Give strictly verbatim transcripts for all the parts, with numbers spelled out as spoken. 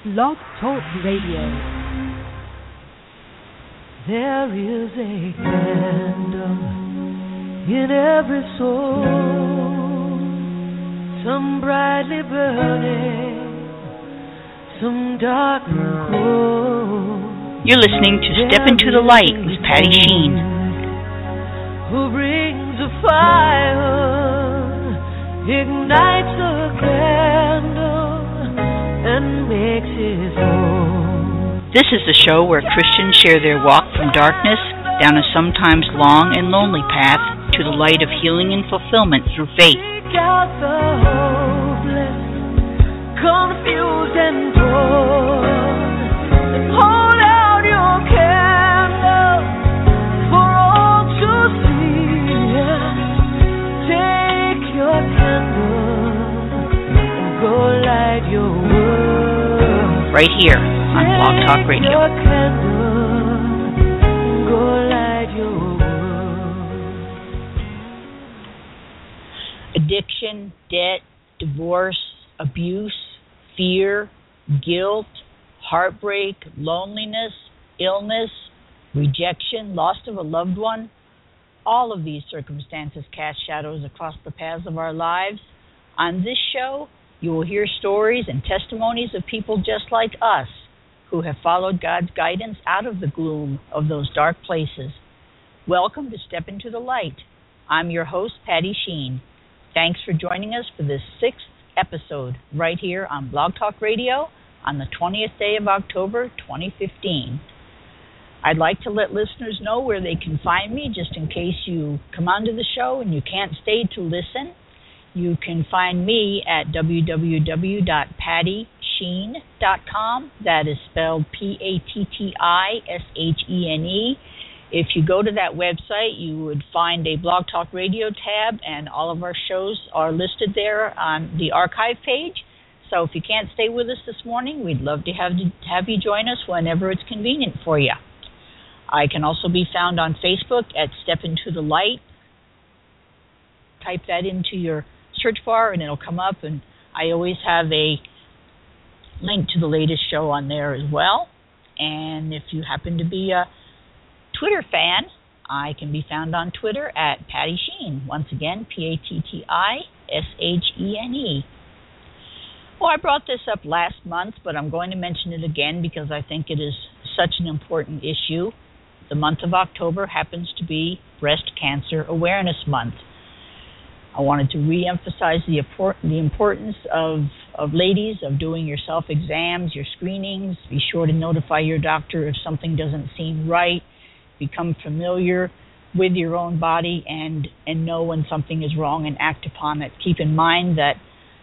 Blog Talk Radio. There is a candle in every soul, some brightly burning, some dark and cold. You're listening to Step Into the Light with Patty Sheen. Who brings a fire, ignites a candle, and makes it whole. This is the show where Christians share their walk from darkness down a sometimes long and lonely path to the light of healing and fulfillment through faith. Seek out the hopeless, confused and torn, and hold out your candle for all to see. Take your candle and go light your world. Right here on Blog Talk Radio. Your candle, go light your world. Addiction, debt, divorce, abuse, fear, guilt, heartbreak, loneliness, illness, rejection, loss of a loved one. All of these circumstances cast shadows across the paths of our lives. On this show, you will hear stories and testimonies of people just like us who have followed God's guidance out of the gloom of those dark places. Welcome to Step Into the Light. I'm your host, Patty Sheen. Thanks for joining us for this sixth episode right here on Blog Talk Radio on the twentieth day of October, twenty fifteen. I'd like to let listeners know where they can find me just in case you come onto the show and you can't stay to listen. You can find me at w w w dot patty sheen dot com. That is spelled P A T T I S H E N E. If you go to that website, you would find a Blog Talk Radio tab, and all of our shows are listed there on the archive page. So if you can't stay with us this morning, we'd love to have, have you join us whenever it's convenient for you. I can also be found on Facebook at Step Into the Light. Type that into your search bar and it'll come up, and I always have a link to the latest show on there as well. And if you happen to be a Twitter fan, I can be found on Twitter at Patty Sheen. Once again, P A T T I S H E N E. Well, I brought this up last month, but I'm going to mention it again because I think it is such an important issue. The month of October happens to be Breast Cancer Awareness Month. I wanted to re-emphasize the, import, the importance of, of ladies, of doing your self-exams, your screenings. Be sure to notify your doctor if something doesn't seem right. Become familiar with your own body and, and know when something is wrong and act upon it. Keep in mind that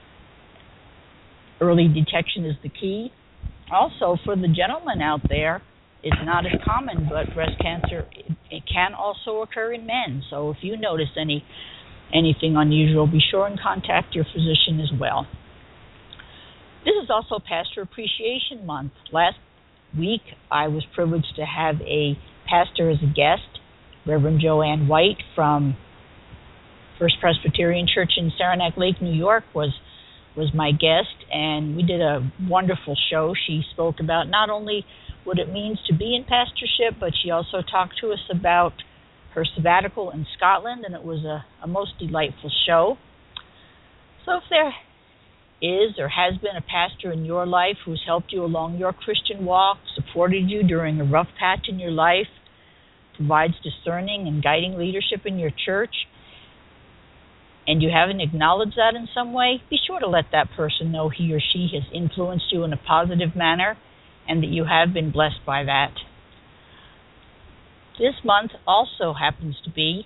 early detection is the key. Also, for the gentlemen out there, it's not as common, but breast cancer, it, it can also occur in men. So if you notice any anything unusual, be sure and contact your physician as well. This is also Pastor Appreciation Month. Last week, I was privileged to have a pastor as a guest. Reverend Joanne White from First Presbyterian Church in Saranac Lake, New York, was was my guest, and we did a wonderful show. She spoke about not only what it means to be in pastorship, but she also talked to us about her sabbatical in Scotland, and it was a, a most delightful show. So if there is or has been a pastor in your life who's helped you along your Christian walk, supported you during a rough patch in your life, provides discerning and guiding leadership in your church, and you haven't acknowledged that in some way, be sure to let that person know he or she has influenced you in a positive manner and that you have been blessed by that. This month also happens to be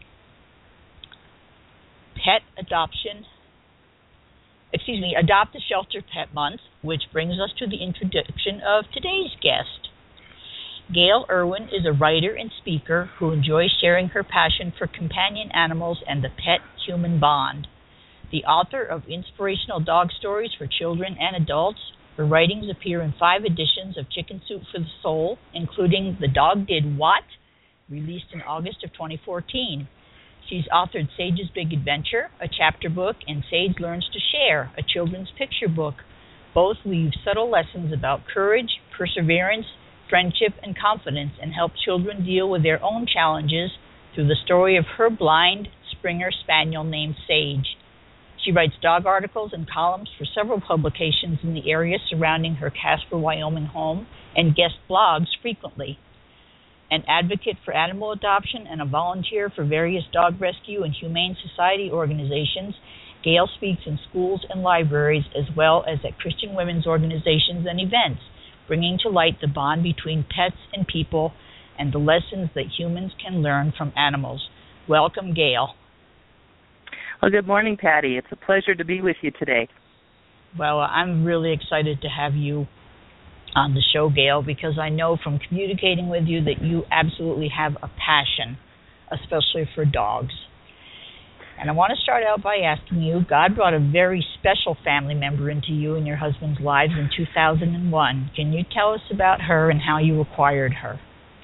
Pet Adoption, excuse me, Adopt a Shelter Pet Month, which brings us to the introduction of today's guest. Gail Irwin is a writer and speaker who enjoys sharing her passion for companion animals and the pet-human bond. The author of inspirational dog stories for children and adults, her writings appear in five editions of Chicken Soup for the Soul, including The Dog Did What?, released in August of twenty fourteen. She's authored Sage's Big Adventure, a chapter book, and Sage Learns to Share, a children's picture book. Both leave subtle lessons about courage, perseverance, friendship, and confidence, and help children deal with their own challenges through the story of her blind Springer Spaniel named Sage. She writes dog articles and columns for several publications in the area surrounding her Casper, Wyoming home, and guest blogs frequently. An advocate for animal adoption and a volunteer for various dog rescue and humane society organizations, Gail speaks in schools and libraries as well as at Christian women's organizations and events, bringing to light the bond between pets and people and the lessons that humans can learn from animals. Welcome, Gail. Well, good morning, Patty. It's a pleasure to be with you today. Well, I'm really excited to have you on the show, Gail, because I know from communicating with you that you absolutely have a passion, especially for dogs. And I want to start out by asking you, God brought a very special family member into you and your husband's lives in two thousand one. Can you tell us about her and how you acquired her?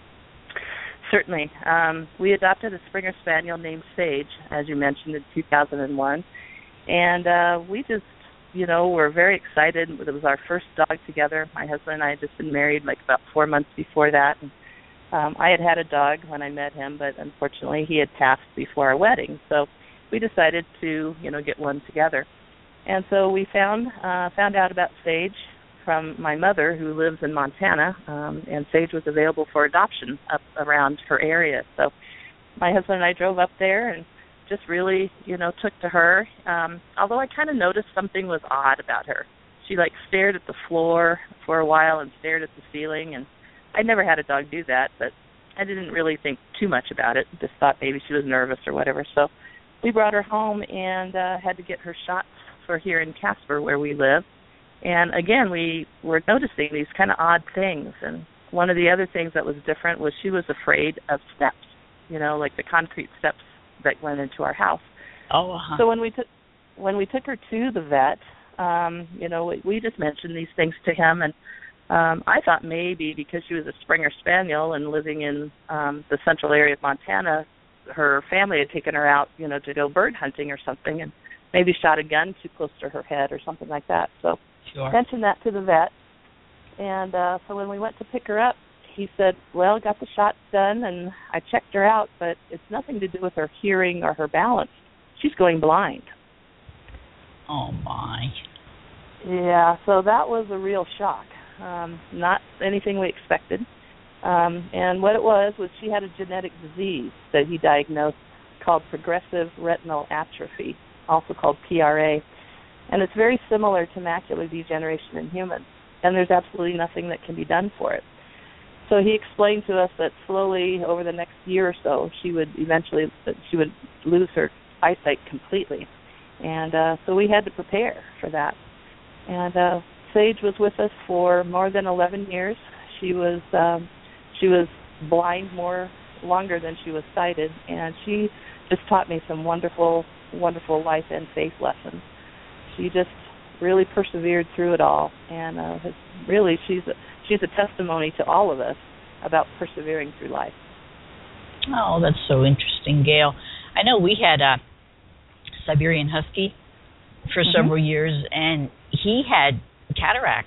Certainly. Um, we adopted a Springer Spaniel named Sage, as you mentioned, in two thousand one. And uh, we just, you know, were very excited. It was our first dog together. My husband and I had just been married like about four months before that. And, um, I had had a dog when I met him, but unfortunately he had passed before our wedding. So we decided to, you know, get one together. And so we found uh, found out about Sage from my mother, who lives in Montana, um, and Sage was available for adoption up around her area. So my husband and I drove up there and just really, you know, took to her, um, although I kind of noticed something was odd about her. She, like, stared at the floor for a while and stared at the ceiling, and I never had a dog do that, but I didn't really think too much about it, just thought maybe she was nervous or whatever. So we brought her home and uh, had to get her shots for here in Casper, where we live. And, again, we were noticing these kind of odd things. And one of the other things that was different was she was afraid of steps, you know, like the concrete steps that went into our house. Oh, uh-huh. So when we took when we took her to the vet, um, you know, we, we just mentioned these things to him. And um, I thought maybe because she was a Springer Spaniel and living in um, the central area of Montana, her family had taken her out, you know, to go bird hunting or something, and maybe shot a gun too close to her head or something like that. So Sure. mentioned that to the vet, and uh, so when we went to pick her up, he said, well, got the shots done, and I checked her out, but it's nothing to do with her hearing or her balance. She's going blind. Oh, my. Yeah, so that was a real shock. Um, not anything we expected. Um, and what it was was she had a genetic disease that he diagnosed called progressive retinal atrophy, also called P R A. And it's very similar to macular degeneration in humans, and there's absolutely nothing that can be done for it. So he explained to us that slowly, over the next year or so, she would eventually she would lose her eyesight completely. And uh, so we had to prepare for that. And uh, Sage was with us for more than eleven years. She was um, she was blind more longer than she was sighted, and she just taught me some wonderful, wonderful life and faith lessons. She just really persevered through it all, and uh, has really she's a, she's a testimony to all of us about persevering through life. Oh, that's so interesting, Gail. I know we had a Siberian Husky for Mm-hmm. several years, and he had cataract.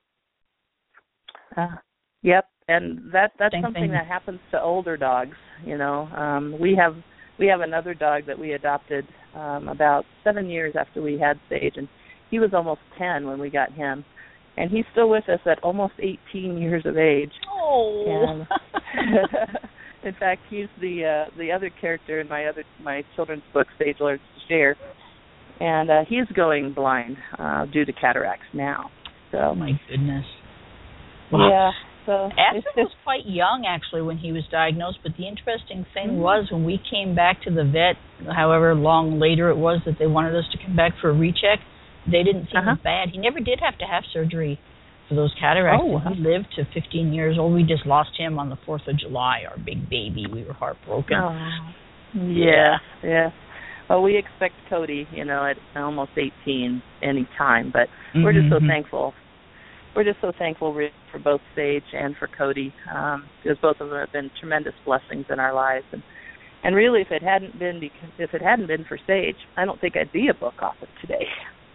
Uh, yep, and that that's Same something thing. that happens to older dogs. You know, um, we have we have another dog that we adopted um, about seven years after we had Sage, and he was almost ten when we got him, and he's still with us at almost eighteen years of age. Oh. And in fact, he's the uh, the other character in my other my children's book, Sage Learns to Share, and uh, he's going blind uh, due to cataracts now. So, Oh, my goodness. yeah. So Aspen it's was just, quite young, actually, when he was diagnosed, but the interesting thing Mhm. was when we came back to the vet, however long later it was that they wanted us to come back for a recheck, they didn't seem Uh-huh. as bad. He never did have to have surgery for those cataracts. Oh, and he lived to fifteen years old. We just lost him on the fourth of July, our big baby. We were heartbroken. oh, yeah, yeah. Well, we expect Cody, you know, at almost eighteen any time, but we're just so Mhm. thankful. We're just so thankful re- for both Sage and for Cody, um, because both of them have been tremendous blessings in our lives. And and really, if it hadn't been because if it hadn't been for Sage, I don't think I'd be a book author today.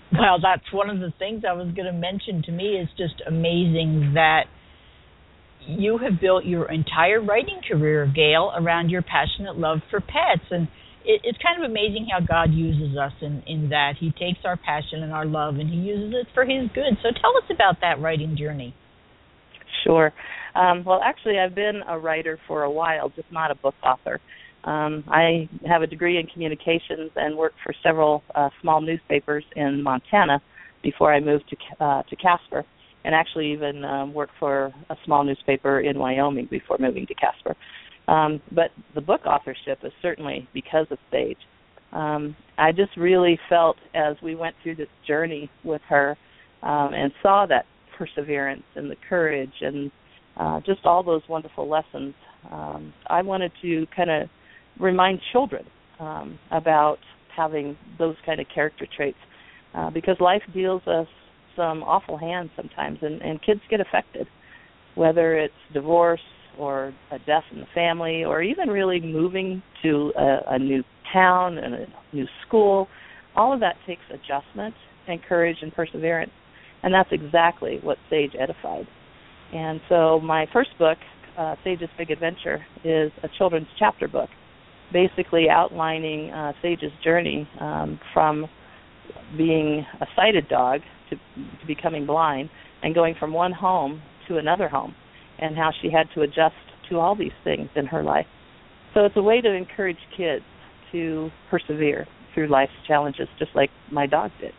Well, that's one of the things I was going to mention. To me, it's just amazing that you have built your entire writing career, Gail, around your passionate love for pets. And it, it's kind of amazing how God uses us in, in that. He takes our passion and our love and he uses it for his good. So tell us about that writing journey. Sure. Um, well, actually, I've been a writer for a while, just not a book author. Um, I have a degree in communications and worked for several uh, small newspapers in Montana before I moved to uh, to Casper, and actually even um, worked for a small newspaper in Wyoming before moving to Casper. Um, but the book authorship is certainly because of Sage. Um, I just really felt as we went through this journey with her um, and saw that perseverance and the courage and uh, just all those wonderful lessons, um, I wanted to kind of remind children um, about having those kind of character traits uh, because life deals us some awful hands sometimes, and, and kids get affected, whether it's divorce or a death in the family or even really moving to a, a new town and a new school. All of that takes adjustment and courage and perseverance, and that's exactly what Sage edified. And so my first book, uh, Sage's Big Adventure, is a children's chapter book, basically outlining uh, Sage's journey um, from being a sighted dog to, to becoming blind and going from one home to another home and how she had to adjust to all these things in her life. So it's a way to encourage kids to persevere through life's challenges just like my dog did.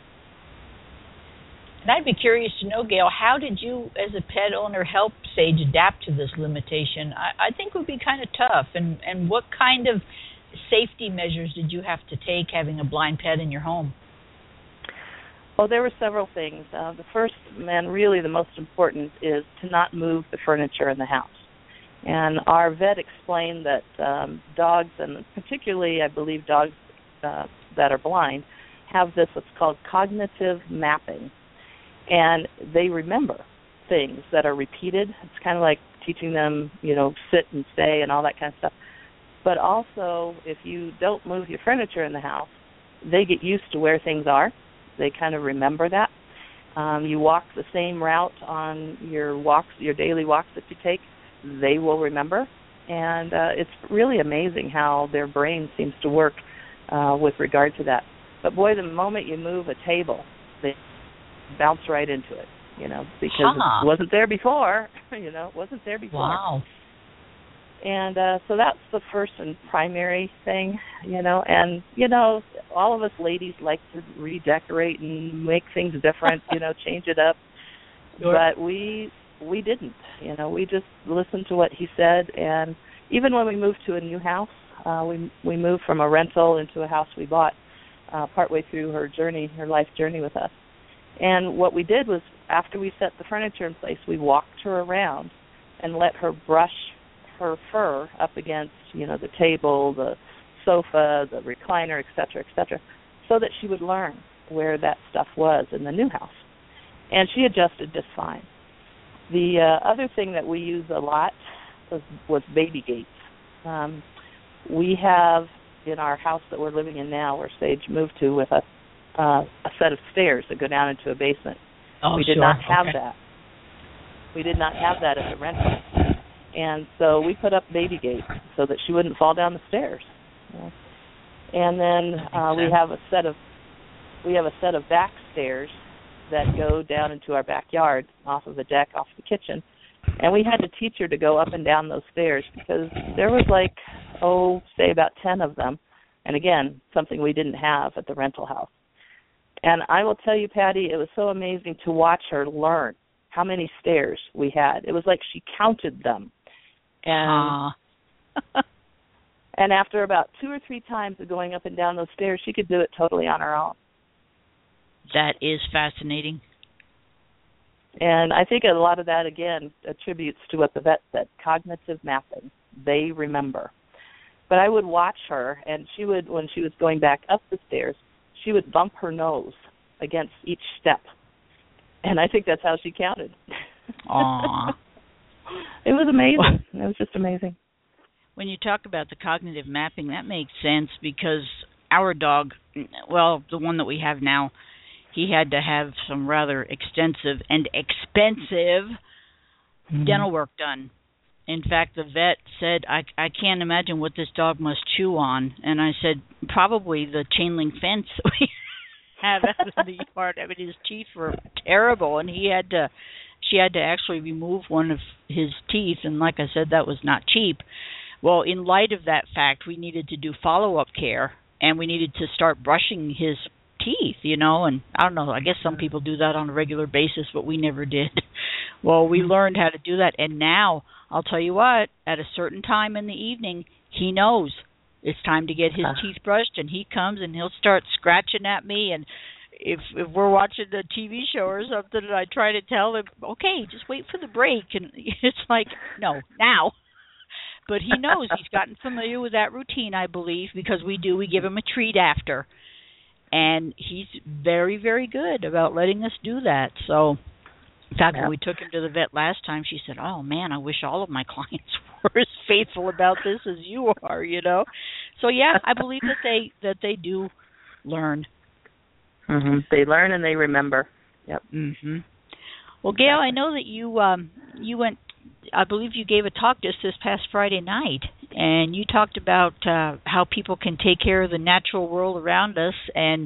And I'd be curious to know, Gail, how did you, as a pet owner, help Sage adapt to this limitation? I, I think it would be kind of tough. And, and what kind of safety measures did you have to take having a blind pet in your home? Well, there were several things. Uh, the first, and really the most important, is to not move the furniture in the house. And our vet explained that um, dogs, and particularly, I believe, dogs uh, that are blind, have this what's called cognitive mapping. And they remember things that are repeated. It's kind of like teaching them, you know, sit and stay and all that kind of stuff. But also, if you don't move your furniture in the house, they get used to where things are. They kind of remember that. Um, you walk the same route on your walks, your daily walks that you take, they will remember. And uh, it's really amazing how their brain seems to work uh, with regard to that. But, boy, the moment you move a table, they bounce right into it, you know, because huh. it wasn't there before, you know, it wasn't there before. Wow. And uh, so that's the first and primary thing, you know, and, you know, all of us ladies like to redecorate and make things different, you know, change it up. Sure. But we we didn't, you know, we just listened to what he said. And even when we moved to a new house, uh, we we moved from a rental into a house we bought uh, partway through her journey, her life journey with us. And what we did was, after we set the furniture in place, we walked her around and let her brush her fur up against, you know, the table, the sofa, the recliner, et cetera, et cetera, so that she would learn where that stuff was in the new house. And she adjusted just fine. The uh, other thing that we use a lot was, was baby gates. Um, we have, in our house that we're living in now, where Sage moved to with us, Uh, a set of stairs that go down into a basement. Oh, we did sure. not have okay. that. We did not have that at the rental. And so we put up baby gates so that she wouldn't fall down the stairs. You know? And then uh, we have a set of we have a set of back stairs that go down into our backyard off of the deck, off the kitchen. And we had to teach her to go up and down those stairs because there was like, oh, say about ten of them. And again, something we didn't have at the rental house. And I will tell you, Patty, it was so amazing to watch her learn how many stairs we had. It was like she counted them. And and after about two or three times of going up and down those stairs, she could do it totally on her own. That is fascinating. And I think a lot of that, again, attributes to what the vet said, cognitive mapping. They remember. But I would watch her, and she would, when she was going back up the stairs, she would bump her nose against each step. And I think that's how she counted. Aww. It was amazing. It was just amazing. When you talk about the cognitive mapping, that makes sense because our dog, well, the one that we have now, he had to have some rather extensive and expensive mm-hmm. dental work done. In fact, the vet said, I, I can't imagine what this dog must chew on. And I said, probably the chain link fence we have out of the yard. I mean, his teeth were terrible, and he had to, she had to actually remove one of his teeth. And like I said, that was not cheap. Well, in light of that fact, we needed to do follow-up care, and we needed to start brushing his teeth, you know, and I don't know, I guess some people do that on a regular basis, but we never did. Well, we learned how to do that, and now, I'll tell you what, at a certain time in the evening, he knows it's time to get his uh. teeth brushed, and he comes and he'll start scratching at me, and if if we're watching a T V show or something, and I try to tell him, okay, just wait for the break, and it's like, no, now. But he knows, he's gotten familiar with that routine, I believe, because we do, we give him a treat after. And he's very, very good about letting us do that. So, in fact, yeah. when we took him to the vet last time, she said, oh, man, I wish all of my clients were as faithful about this as you are, you know. So, yeah, I believe that they that they do learn. Mm-hmm. They learn and they remember. Yep. Mm-hmm. Well, Gail, I know that you um, you went, I believe you gave a talk just this past Friday night, and you talked about uh, how people can take care of the natural world around us and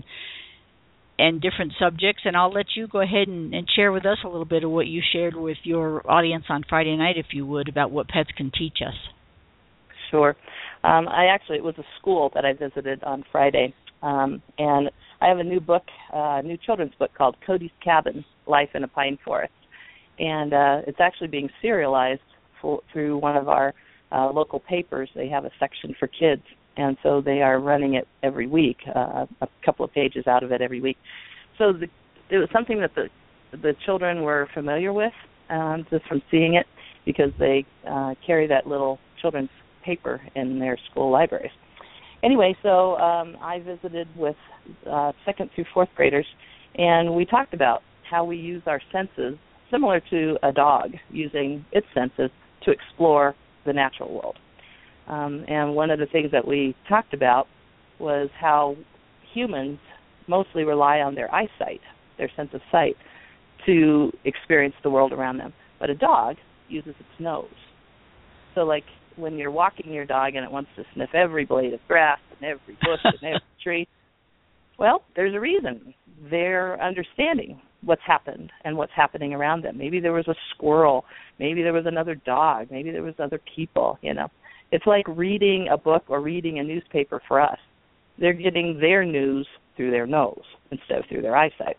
and different subjects, and I'll let you go ahead and, and share with us a little bit of what you shared with your audience on Friday night, if you would, about what pets can teach us. Sure. Um, I actually, it was a school that I visited on Friday, um, and I have a new book, a uh, new children's book called Cody's Cabin, Life in a Pine Forest. And uh, it's actually being serialized for, through one of our uh, local papers. They have a section for kids, and so they are running it every week, uh, a couple of pages out of it every week. So the, it was something that the the children were familiar with, um, just from seeing it, because they uh, carry that little children's paper in their school libraries. Anyway, so um, I visited with uh, second through fourth graders, and we talked about how we use our senses, similar to a dog using its senses to explore the natural world. Um, and one of the things that we talked about was how humans mostly rely on their eyesight, their sense of sight, to experience the world around them. But a dog uses its nose. So like when you're walking your dog and it wants to sniff every blade of grass and every bush and every tree, well, there's a reason. They're understanding what's happened and what's happening around them. Maybe there was a squirrel. Maybe there was another dog. Maybe there was other people, you know. It's like reading a book or reading a newspaper for us. They're getting their news through their nose instead of through their eyesight.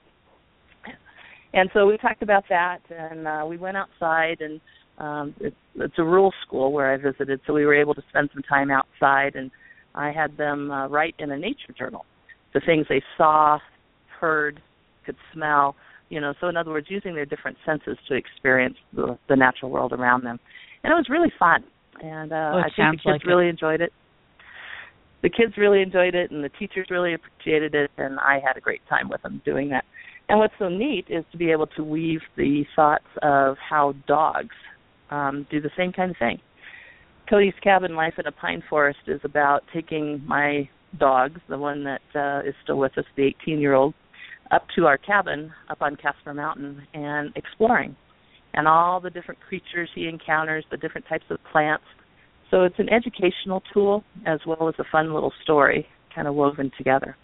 And so we talked about that, and uh, we went outside, and um, it's, it's a rural school where I visited, so we were able to spend some time outside, and I had them uh, write in a nature journal the things they saw, heard, could smell, you know, so in other words, using their different senses to experience the, the natural world around them. And it was really fun, and uh, oh, I think the kids like really it. enjoyed it. The kids really enjoyed it, and the teachers really appreciated it, and I had a great time with them doing that. And what's so neat is to be able to weave the thoughts of how dogs um, do the same kind of thing. Cody's Cabin, Life in a Pine Forest, is about taking my dog, the one that uh, is still with us, the eighteen-year-old, up to our cabin up on Casper Mountain and exploring, and all the different creatures he encounters, the different types of plants. So it's an educational tool as well as a fun little story kind of woven together.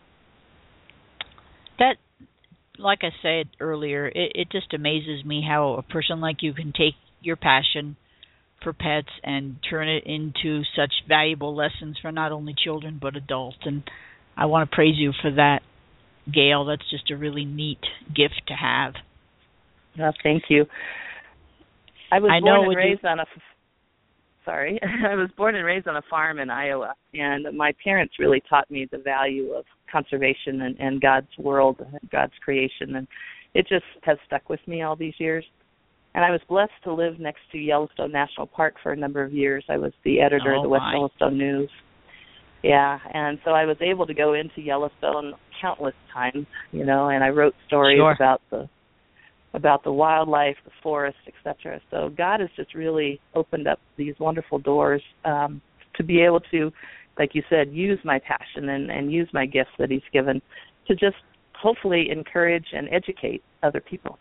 That, like I said earlier, it, it just amazes me how a person like you can take your passion for pets and turn it into such valuable lessons for not only children but adults. And I want to praise you for that, Gail. That's just a really neat gift to have. Well, thank you. I was I born know and raised you... on a sorry. I was born and raised on a farm in Iowa, and my parents really taught me the value of conservation and, and God's world, God's creation, and it just has stuck with me all these years. And I was blessed to live next to Yellowstone National Park for a number of years. I was the editor oh, of the West my. Yellowstone News. Yeah, and so I was able to go into Yellowstone countless times, you know, and I wrote stories sure. about the about the wildlife, the forest, et cetera. So God has just really opened up these wonderful doors um, to be able to, like you said, use my passion and, and use my gifts that he's given to just hopefully encourage and educate other people.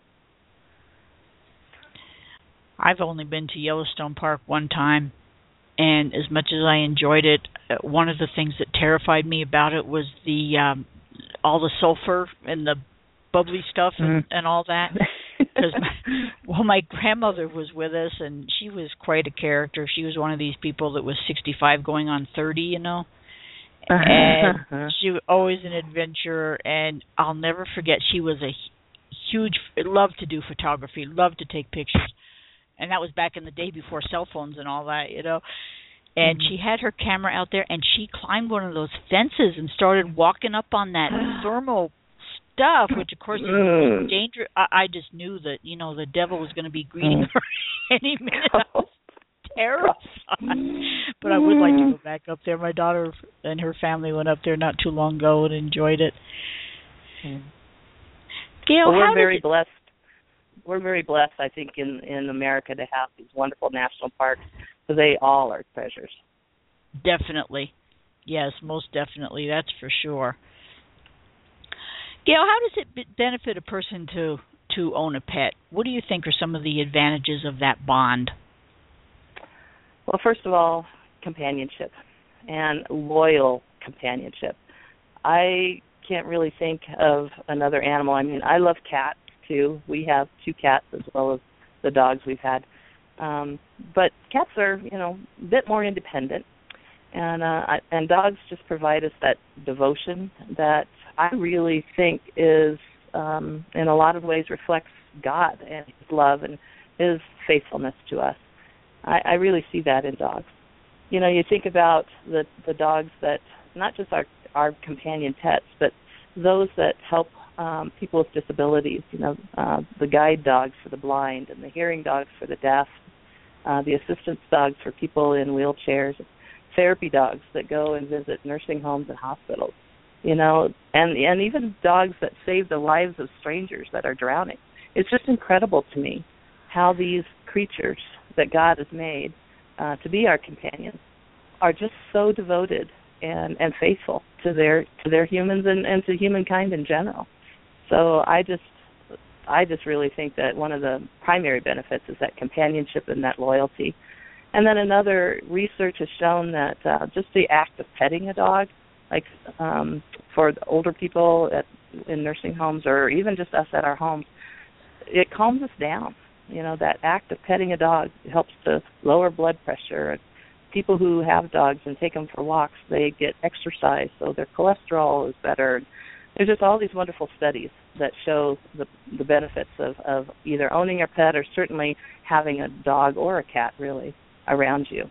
I've only been to Yellowstone Park one time, and as much as I enjoyed it, uh, one of the things that terrified me about it was the um, all the sulfur and the bubbly stuff and, mm-hmm. and all that. Because well, my grandmother was with us, and she was quite a character. She was one of these people that was sixty-five going on thirty, you know. And she was always an adventurer, and I'll never forget, she was a huge, loved to do photography, loved to take pictures. And that was back in the day before cell phones and all that, you know. And mm-hmm. she had her camera out there, and she climbed one of those fences and started walking up on that thermal stuff, which, of course, is dangerous. I, I just knew that, you know, the devil was going to be greeting her any minute. I was terrified. But I would like to go back up there. My daughter and her family went up there not too long ago and enjoyed it. Mm. Gail, well, we're how very it... blessed. We're very blessed, I think, in, in America to have these wonderful national parks, because they all are treasures. Definitely. Yes, most definitely. That's for sure. Gail, how does it benefit a person to, to own a pet? What do you think are some of the advantages of that bond? Well, first of all, companionship and loyal companionship. I can't really think of another animal. I mean, I love cats, too. We have two cats as well as the dogs we've had. Um, but cats are, you know, a bit more independent. And uh, and dogs just provide us that devotion that I really think is, um, in a lot of ways, reflects God and His love and His faithfulness to us. I, I really see that in dogs. You know, you think about the, the dogs that, not just our, our companion pets, but those that help um, people with disabilities, you know, uh, the guide dogs for the blind and the hearing dogs for the deaf, uh, the assistance dogs for people in wheelchairs, therapy dogs that go and visit nursing homes and hospitals, you know, and, and even dogs that save the lives of strangers that are drowning. It's just incredible to me how these creatures that God has made uh, to be our companions are just so devoted and, and faithful to their to their humans and, and to humankind in general. So I just I just really think that one of the primary benefits is that companionship and that loyalty. And then another research has shown that uh, just the act of petting a dog, like um, for the older people at, in nursing homes or even just us at our homes, it calms us down. You know, that act of petting a dog helps to lower blood pressure. And people who have dogs and take them for walks, they get exercise, so their cholesterol is better. There's just all these wonderful studies that show the, the benefits of, of either owning a pet or certainly having a dog or a cat, really, around you.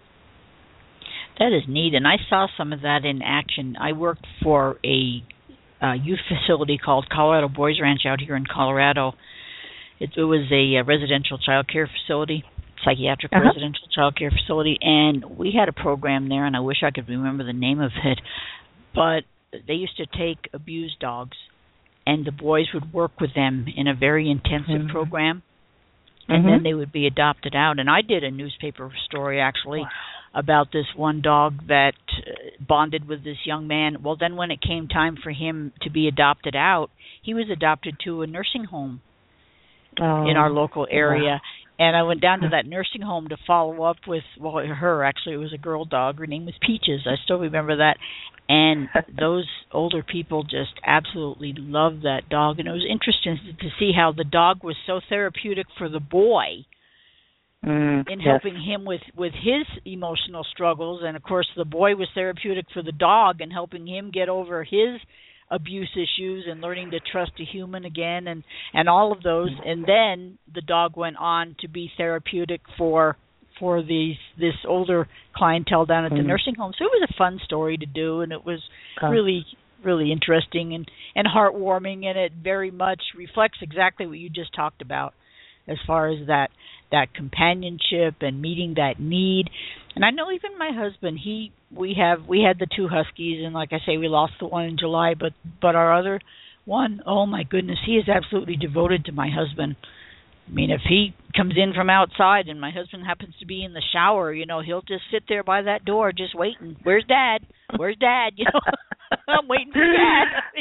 That is neat, and I saw some of that in action. I worked for a uh, youth facility called Colorado Boys Ranch out here in Colorado. It, it was a, a residential child care facility, psychiatric uh-huh. residential child care facility, and we had a program there, and I wish I could remember the name of it, but they used to take abused dogs, and the boys would work with them in a very intensive mm-hmm. program, and mm-hmm. then they would be adopted out. And I did a newspaper story, actually, wow. about this one dog that bonded with this young man. Well, then when it came time for him to be adopted out, he was adopted to a nursing home oh. in our local area. Wow. And I went down to that nursing home to follow up with, well, her, actually, it was a girl dog. Her name was Peaches. I still remember that. And those older people just absolutely loved that dog. And it was interesting to see how the dog was so therapeutic for the boy mm, in helping yes. him with, with his emotional struggles. And, of course, the boy was therapeutic for the dog and helping him get over his abuse issues and learning to trust a human again and, and all of those. And then the dog went on to be therapeutic for for these this older clientele down at the mm-hmm. nursing home. So it was a fun story to do, and it was uh, really, really interesting and, and heartwarming, and it very much reflects exactly what you just talked about as far as that that companionship and meeting that need. And I know even my husband, he we have we had the two huskies, and like I say, we lost the one in July, but but our other one, oh my goodness, he is absolutely devoted to my husband. I mean, if he comes in from outside and my husband happens to be in the shower, you know, he'll just sit there by that door just waiting. Where's Dad? Where's Dad? You know, I'm waiting for Dad. I mean,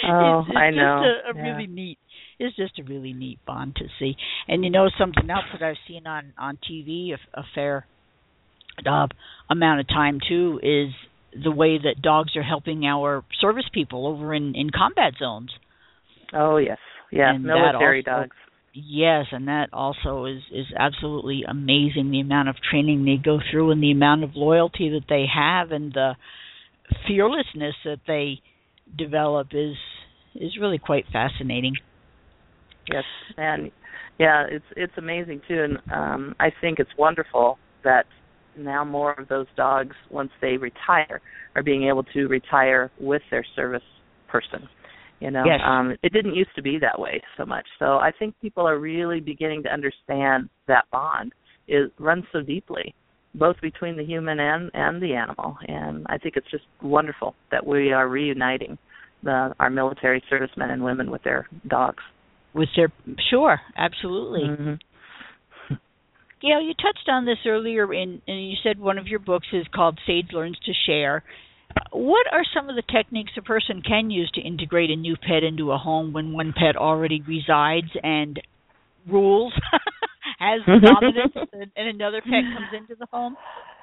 Oh, it's, it's I just know. a, a yeah. really neat. It's just a really neat bond to see. And you know something else that I've seen on on T V a, a fair uh, amount of time too is the way that dogs are helping our service people over in, in combat zones. Oh yes, yeah, and military also, dogs. Yes, and that also is, is absolutely amazing, the amount of training they go through and the amount of loyalty that they have and the fearlessness that they develop is is really quite fascinating. Yes, and yeah, it's it's amazing too, and um, I think it's wonderful that now more of those dogs, once they retire, are being able to retire with their service person. You know, yes. um, it didn't used to be that way so much. So I think people are really beginning to understand that bond. It runs so deeply, both between the human and, and the animal. And I think it's just wonderful that we are reuniting the, our military servicemen and women with their dogs. With their, sure, absolutely. Mm-hmm. Gail, you touched on this earlier, in, and you said one of your books is called Sage Learns to Share. What are some of the techniques a person can use to integrate a new pet into a home when one pet already resides and rules, has dominance, and, and another pet comes into the home?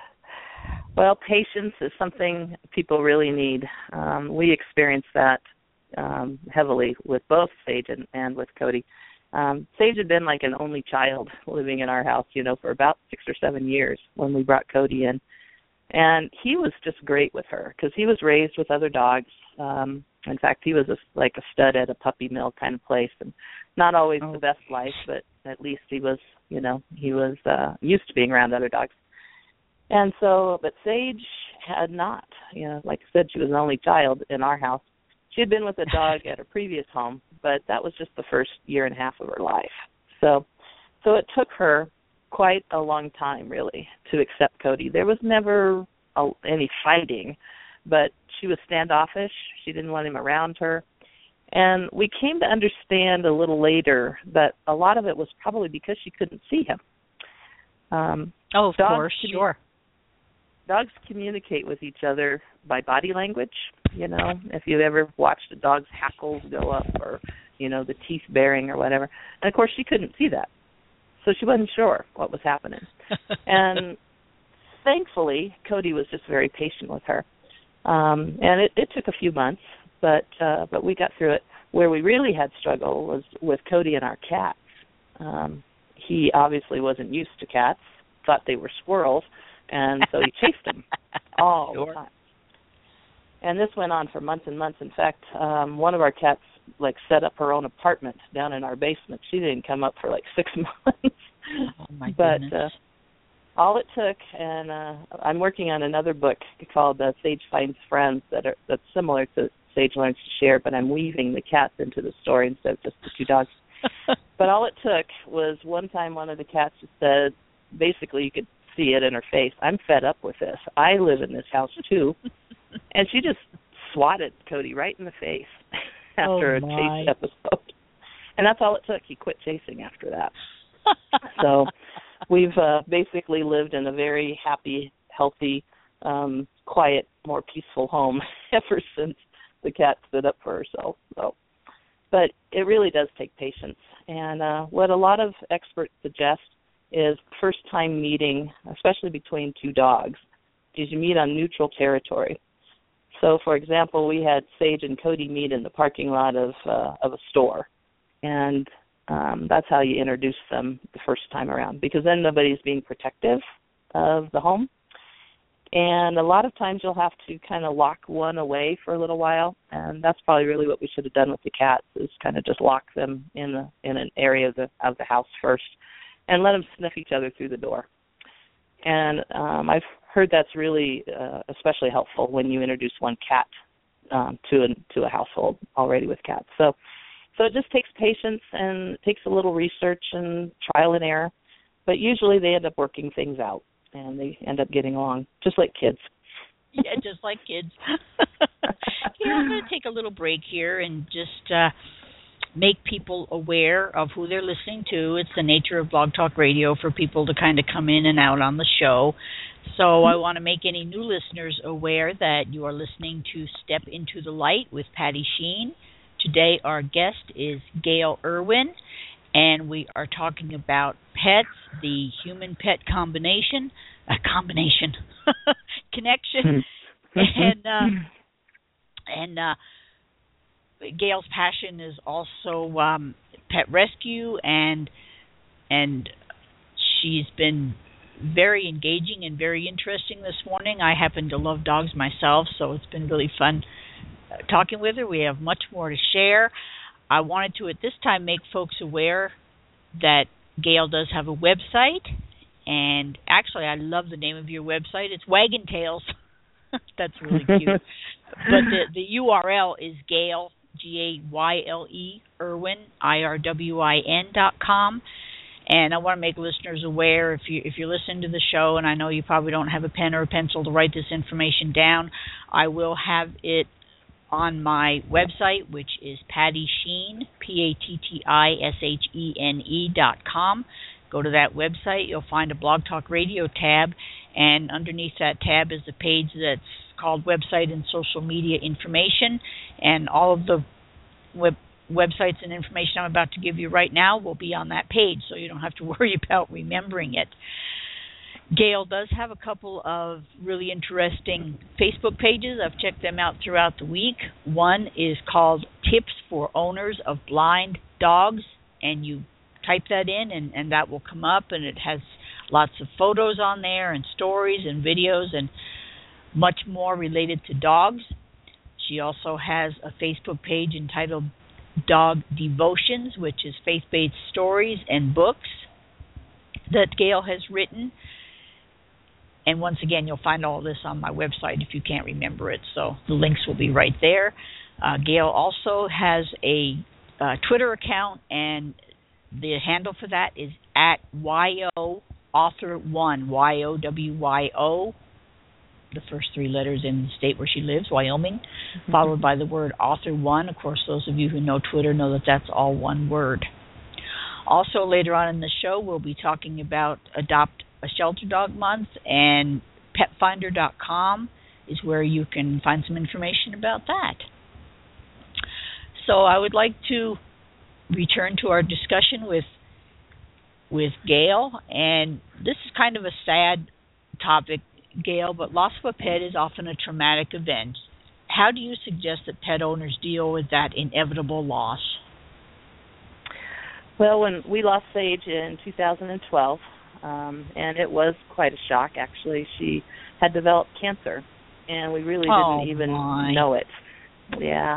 Well, patience is something people really need. Um, we experienced that um, heavily with both Sage and, and with Cody. Um, Sage had been like an only child living in our house, you know, for about six or seven years when we brought Cody in. And he was just great with her because he was raised with other dogs. Um, in fact, he was a, like a stud at a puppy mill kind of place, and not always oh. the best life, but at least he was, you know, he was uh, used to being around other dogs. And so, but Sage had not. You know, like I said, she was an only child in our house. She had been with a dog at her previous home, but that was just the first year and a half of her life. So, so it took her quite a long time, really, to accept Cody. There was never a, any fighting, but she was standoffish. She didn't want him around her. And we came to understand a little later that a lot of it was probably because she couldn't see him. Um, oh, of dogs course, commu- sure. Dogs communicate with each other by body language. You know, if you've ever watched a dog's hackles go up or, you know, the teeth baring or whatever. And, of course, she couldn't see that. So she wasn't sure what was happening. And thankfully, Cody was just very patient with her. Um, and it, it took a few months, but uh, but we got through it. Where we really had struggle was with Cody and our cats. Um, he obviously wasn't used to cats, thought they were squirrels, and so he chased them all sure. the time. And this went on for months and months. In fact, um, one of our cats like set up her own apartment down in our basement. She didn't come up for like six months. Oh my but goodness. uh, all it took, and uh, I'm working on another book called uh, Sage Finds Friends that are that's similar to Sage Learns to Share, but I'm weaving the cats into the story instead of just the two dogs. But all it took was one time one of the cats just said, basically you could see it in her face, I'm fed up with this. I live in this house too. And she just swatted Cody right in the face after oh a my. chase episode. And that's all it took. He quit chasing after that. So we've uh, basically lived in a very happy, healthy, um, quiet, more peaceful home ever since the cat stood up for herself. So, but it really does take patience. And uh, what a lot of experts suggest is first-time meeting, especially between two dogs, is you meet on neutral territory. So, for example, we had Sage and Cody meet in the parking lot of uh, of a store, and um, that's how you introduce them the first time around, because then nobody's being protective of the home. And a lot of times you'll have to kind of lock one away for a little while, and that's probably really what we should have done with the cats, is kind of just lock them in the, in an area of the of the house first, and let them sniff each other through the door. And um, I've heard that's really uh, especially helpful when you introduce one cat um, to a to a household already with cats. So, so it just takes patience and it takes a little research and trial and error, but usually they end up working things out and they end up getting along, just like kids. Yeah, just like kids. Yeah, I'm going to take a little break here and just uh, make people aware of who they're listening to. It's the nature of Blog Talk Radio for people to kind of come in and out on the show. So I want to make any new listeners aware that you are listening to Step Into the Light with Patty Sheen. Today our guest is Gail Irwin, and we are talking about pets, the human-pet combination, a combination, connection, and uh, and uh, Gail's passion is also um, pet rescue, and and she's been very engaging and very interesting this morning. I happen to love dogs myself, so it's been really fun uh, talking with her. We have much more to share. I wanted to, at this time, make folks aware that Gail does have a website, and actually, I love the name of your website. It's Wagon Tales. That's really cute. But the, the U R L is Gail, G A Y L E, Irwin, I R W I N dot com. And I want to make listeners aware, if you if you're listening to the show, and I know you probably don't have a pen or a pencil to write this information down, I will have it on my website, which is Patty Sheen, P A T T I S H E N E dot com. Go to that website. You'll find a Blog Talk Radio tab, and underneath that tab is a page that's called Website and Social Media Information, and all of the web websites and information I'm about to give you right now will be on that page, so you don't have to worry about remembering it. Gail does have a couple of really interesting Facebook pages. I've checked them out throughout the week. One is called Tips for Owners of Blind Dogs, and you type that in, and, and that will come up, and it has lots of photos on there and stories and videos and much more related to dogs. She also has a Facebook page entitled Dog Devotions, which is faith-based stories and books that Gail has written. And once again, you'll find all this on my website if you can't remember it, so the links will be right there. Uh, Gail also has a uh, Twitter account, and the handle for that is at Y O Author one, Y O W Y O, the first three letters in the state where she lives, Wyoming, mm-hmm. followed by the word Author one. Of course, those of you who know Twitter know that that's all one word. Also, later on in the show, we'll be talking about Adopt a Shelter Dog Month, and pet finder dot com is where you can find some information about that. So I would like to return to our discussion with with Gail, and this is kind of a sad topic, Gail, but loss of a pet is often a traumatic event. How do you suggest that pet owners deal with that inevitable loss? Well, when we lost Sage in two thousand twelve, um, and it was quite a shock, actually. She had developed cancer, and we really oh, didn't even my. know it. Yeah.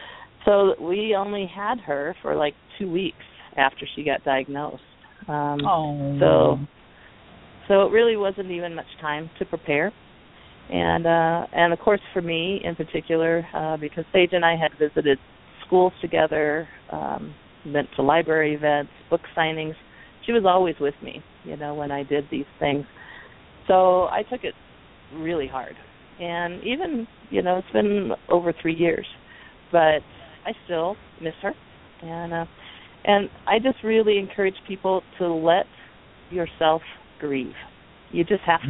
So we only had her for like two weeks after she got diagnosed. Um, oh. So... So it really wasn't even much time to prepare. And, uh, and of course, for me in particular, uh, because Sage and I had visited schools together, um, went to library events, book signings, she was always with me, you know, when I did these things. So I took it really hard. And even, you know, it's been over three years, but I still miss her. And, uh, and I just really encourage people to let yourself grieve. You just have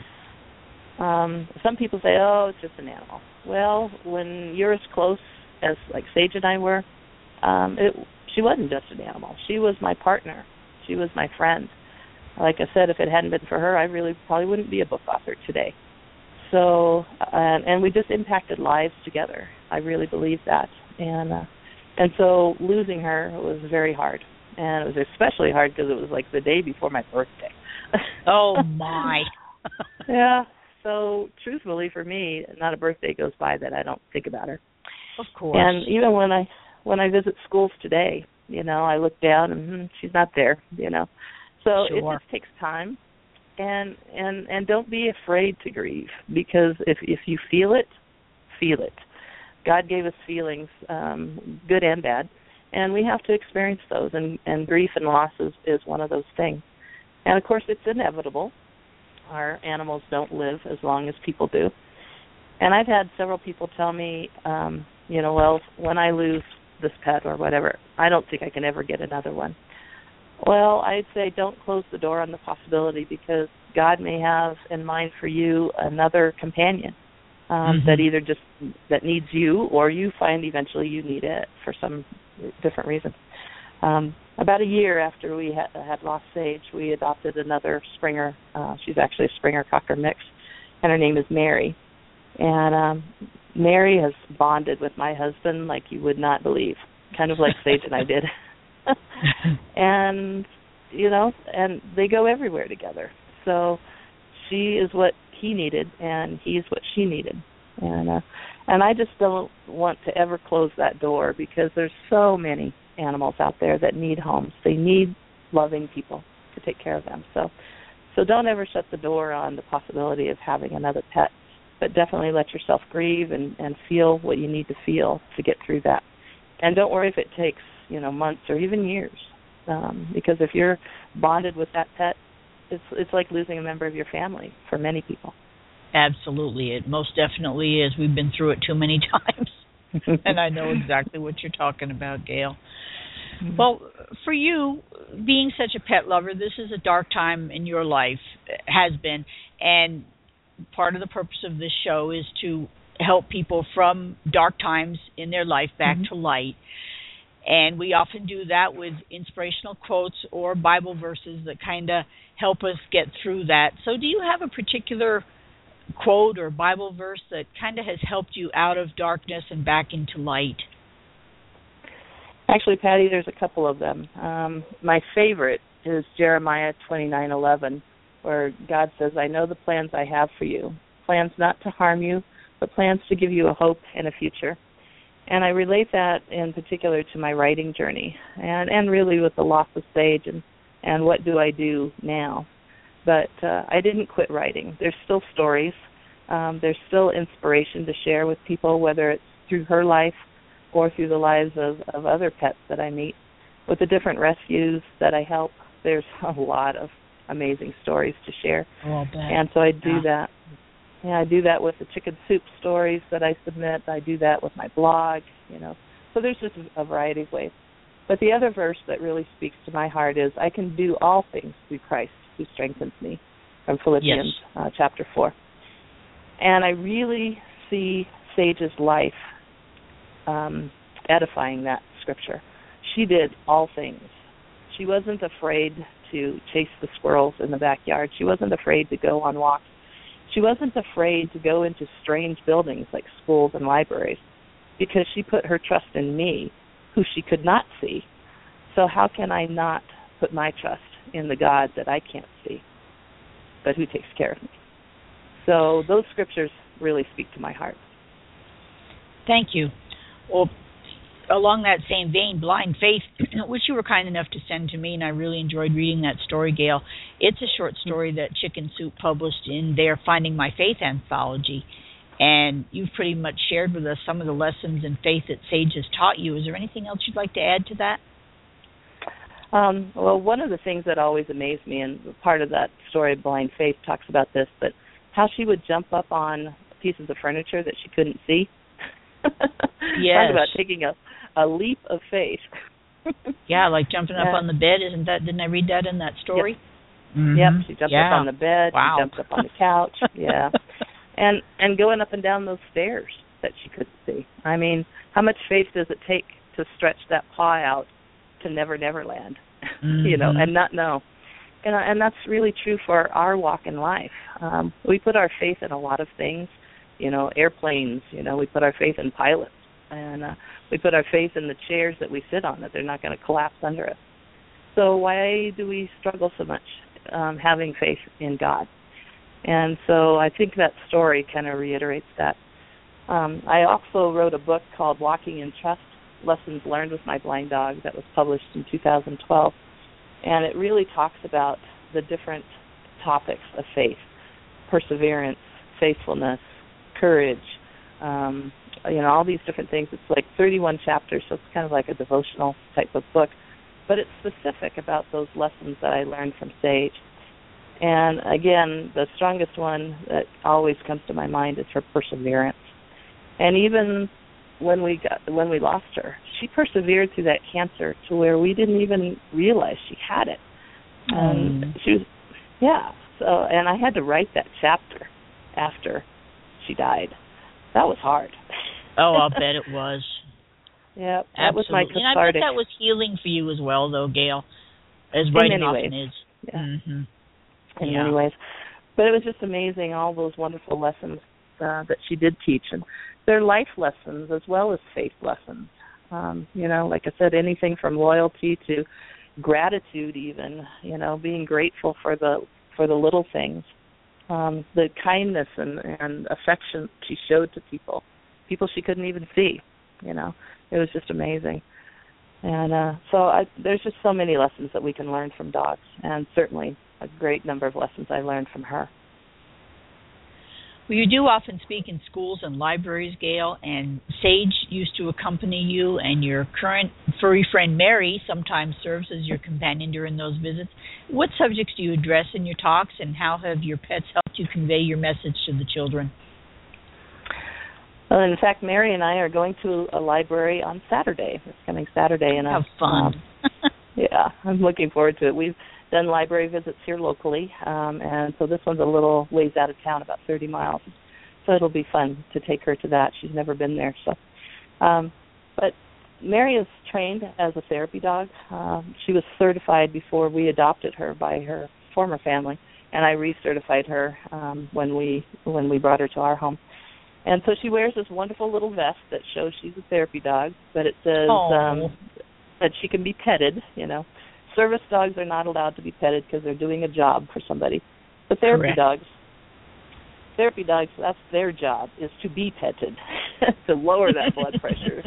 to. Um, some people say, oh, it's just an animal. Well, when you're as close as like Sage and I were, um, it, she wasn't just an animal. She was my partner. She was my friend. Like I said, if it hadn't been for her, I really probably wouldn't be a book author today. So, uh, and we just impacted lives together. I really believe that. And uh, and so losing her was very hard. And it was especially hard because it was like the day before my birthday. Oh, my. Yeah. So, truthfully, for me, not a birthday goes by that I don't think about her. Of course. And even when I when I visit schools today, you know, I look down and hmm, she's not there, you know. So sure. It just takes time. And, and and don't be afraid to grieve, because if if you feel it, feel it. God gave us feelings, um, good and bad, and we have to experience those, and, and grief and loss is, is one of those things. And, of course, it's inevitable. Our animals don't live as long as people do. And I've had several people tell me, um, you know, well, when I lose this pet or whatever, I don't think I can ever get another one. Well, I'd say don't close the door on the possibility, because God may have in mind for you another companion. um, Mm-hmm. that either just that needs you, or you find eventually you need it for some different reason. Um, about a year after we ha- had lost Sage, we adopted another Springer. Uh, she's actually a Springer Cocker mix, and her name is Mary. And um, Mary has bonded with my husband like you would not believe, kind of like Sage and I did. And, you know, and they go everywhere together. So she is what he needed, and he's what she needed. And uh, and I just don't want to ever close that door, because there's so many animals out there that need homes. They need loving people to take care of them. So so don't ever shut the door on the possibility of having another pet, but definitely let yourself grieve and, and feel what you need to feel to get through that. And don't worry if it takes, you know, months or even years, um, because if you're bonded with that pet, it's it's like losing a member of your family for many people. Absolutely. It most definitely is. We've been through it too many times. And I know exactly what you're talking about, Gail. Mm-hmm. Well, for you, being such a pet lover, this is a dark time in your life, has been, and part of the purpose of this show is to help people from dark times in their life back mm-hmm. to light. And we often do that with inspirational quotes or Bible verses that kind of help us get through that. So do you have a particular quote or Bible verse that kind of has helped you out of darkness and back into light? Actually, Patty, there's a couple of them. Um, my favorite is Jeremiah twenty-nine eleven, where God says, I know the plans I have for you, plans not to harm you, but plans to give you a hope and a future. And I relate that in particular to my writing journey, and, and really with the loss of Sage and, and what do I do now. But uh, I didn't quit writing. There's still stories. Um, there's still inspiration to share with people, whether it's through her life or through the lives of, of other pets that I meet. With the different rescues that I help, there's a lot of amazing stories to share. Oh, and so I do yeah. that. Yeah, I do that with the chicken soup stories that I submit. I do that with my blog, you know. So there's just a variety of ways. But the other verse that really speaks to my heart is, I can do all things through Christ who strengthens me, from Philippians yes. uh, chapter four. And I really see Sage's life um, edifying that scripture. She did all things. She wasn't afraid to chase the squirrels in the backyard. She wasn't afraid to go on walks. She wasn't afraid to go into strange buildings like schools and libraries, because she put her trust in me, who she could not see. So how can I not put my trust in the God that I can't see, but who takes care of me? So those scriptures really speak to my heart. Thank you. Well, along that same vein, Blind Faith, which you were kind enough to send to me, and I really enjoyed reading that story, Gail. It's a short story that Chicken Soup published in their Finding My Faith anthology, and you've pretty much shared with us some of the lessons in faith that Sage has taught you. Is there anything else you'd like to add to that? Um, well, one of the things that always amazed me, and part of that story of Blind Faith talks about this, but how she would jump up on pieces of furniture that she couldn't see. Yes. Talk about taking a, a leap of faith. Yeah, like jumping up yeah. on the bed. Isn't that? Didn't I read that in that story? Yep. Mm-hmm. Yep. She jumped yeah. up on the bed. Wow. She jumped up on the couch. Yeah. And and going up and down those stairs that she couldn't see. I mean, how much faith does it take to stretch that paw out to Never Never Land? Mm-hmm. You know, and not know. And and that's really true for our walk in life. Um, we put our faith in a lot of things. You know, airplanes. You know, we put our faith in pilots, and uh, we put our faith in the chairs that we sit on, that they're not going to collapse under us. So why do we struggle so much um, having faith in God? And so I think that story kind of reiterates that. Um, I also wrote a book called Walking in Trust, Lessons Learned with My Blind Dog, that was published in two thousand twelve. And it really talks about the different topics of faith: perseverance, faithfulness, courage, um, you know, all these different things. It's like thirty-one chapters, so it's kind of like a devotional type of book. But it's specific about those lessons that I learned from Sage. And again, the strongest one that always comes to my mind is her perseverance. And even when we got when we lost her, she persevered through that cancer to where we didn't even realize she had it. And mm. she was, yeah. So, and I had to write that chapter after she died. that was hard. Oh, I'll bet it was. Yeah, that Absolutely. was my cathartic. And I bet that was healing for you as well, though, Gail, as writing often ways. is. Yeah. Mm-hmm. In yeah. many ways. But it was just amazing, all those wonderful lessons uh, that she did teach. And they're life lessons as well as faith lessons. Um, you know, like I said, anything from loyalty to gratitude even, you know, being grateful for the for the little things. Um, the kindness and, and affection she showed to people, people she couldn't even see, you know. It was just amazing. And uh, so I, there's just so many lessons that we can learn from dogs, and certainly a great number of lessons I learned from her. Well, you do often speak in schools and libraries, Gail, and Sage used to accompany you, and your current furry friend Mary sometimes serves as your companion during those visits. What subjects do you address in your talks, and how have your pets helped you convey your message to the children? Well, in fact, Mary and I are going to a library on Saturday, this coming Saturday. And Have fun. Um, yeah, I'm looking forward to it. We've done library visits here locally, um, and so this one's a little ways out of town, about thirty miles. So it'll be fun to take her to that. She's never been there. So, um, but Mary is trained as a therapy dog. Um, she was certified before we adopted her by her former family, and I recertified her um, when we when we brought her to our home. And so she wears this wonderful little vest that shows she's a therapy dog, but it says um, that she can be petted, you know. Service dogs are not allowed to be petted because they're doing a job for somebody. But therapy Correct. dogs, therapy dogs, that's their job, is to be petted, to lower that blood pressure.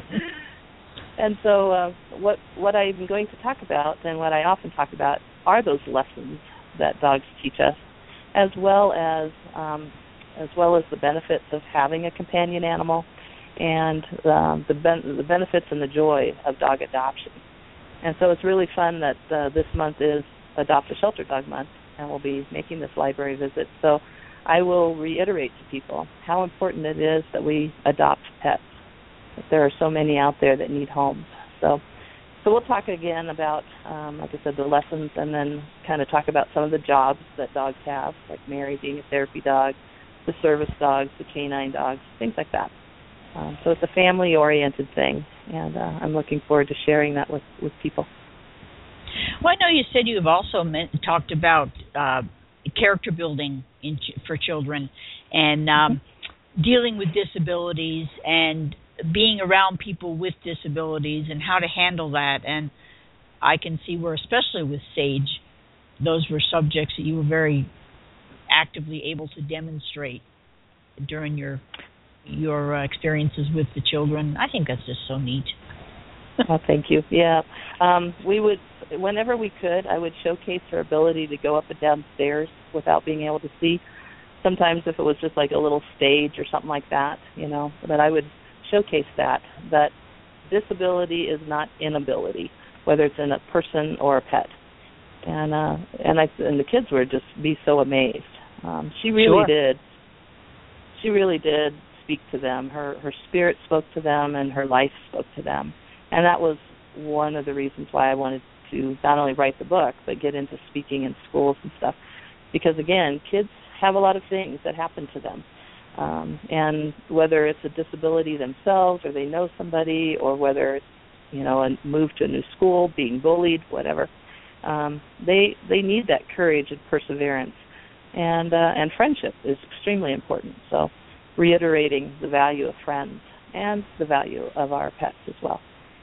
And so uh, what what I'm going to talk about, and what I often talk about, are those lessons that dogs teach us, as well as um, as well as the benefits of having a companion animal, and um, the ben- the benefits and the joy of dog adoption. And so it's really fun that uh, this month is Adopt a Shelter Dog Month, and we'll be making this library visit. So I will reiterate to people how important it is that we adopt pets. That there are so many out there that need homes. So so we'll talk again about, um, like I said, the lessons, and then kind of talk about some of the jobs that dogs have, like Mary being a therapy dog, the service dogs, the canine dogs, things like that. Um, so it's a family-oriented thing, and uh, I'm looking forward to sharing that with, with people. Well, I know you said you have also meant, talked about uh, character building in ch- for children, and um, mm-hmm. dealing with disabilities, and being around people with disabilities, and how to handle that. And I can see where, especially with Sage, those were subjects that you were very actively able to demonstrate during your your uh, experiences with the children. I think that's just so neat. Oh, thank you. Yeah. Um, we would, whenever we could, I would showcase her ability to go up and down stairs without being able to see. Sometimes if it was just like a little stage or something like that, you know, but I would showcase that, that disability is not inability, whether it's in a person or a pet. And uh, and I and the kids would just be so amazed. Um, she really Sure. did. She really did speak to them. Her her spirit spoke to them, and her life spoke to them. And that was one of the reasons why I wanted to not only write the book, but get into speaking in schools and stuff. Because, again, kids have a lot of things that happen to them. Um, and whether it's a disability themselves, or they know somebody, or whether it's, you know, a move to a new school, being bullied, whatever, um, they they need that courage and perseverance. And uh, and friendship is extremely important. So reiterating the value of friends and the value of our pets as well.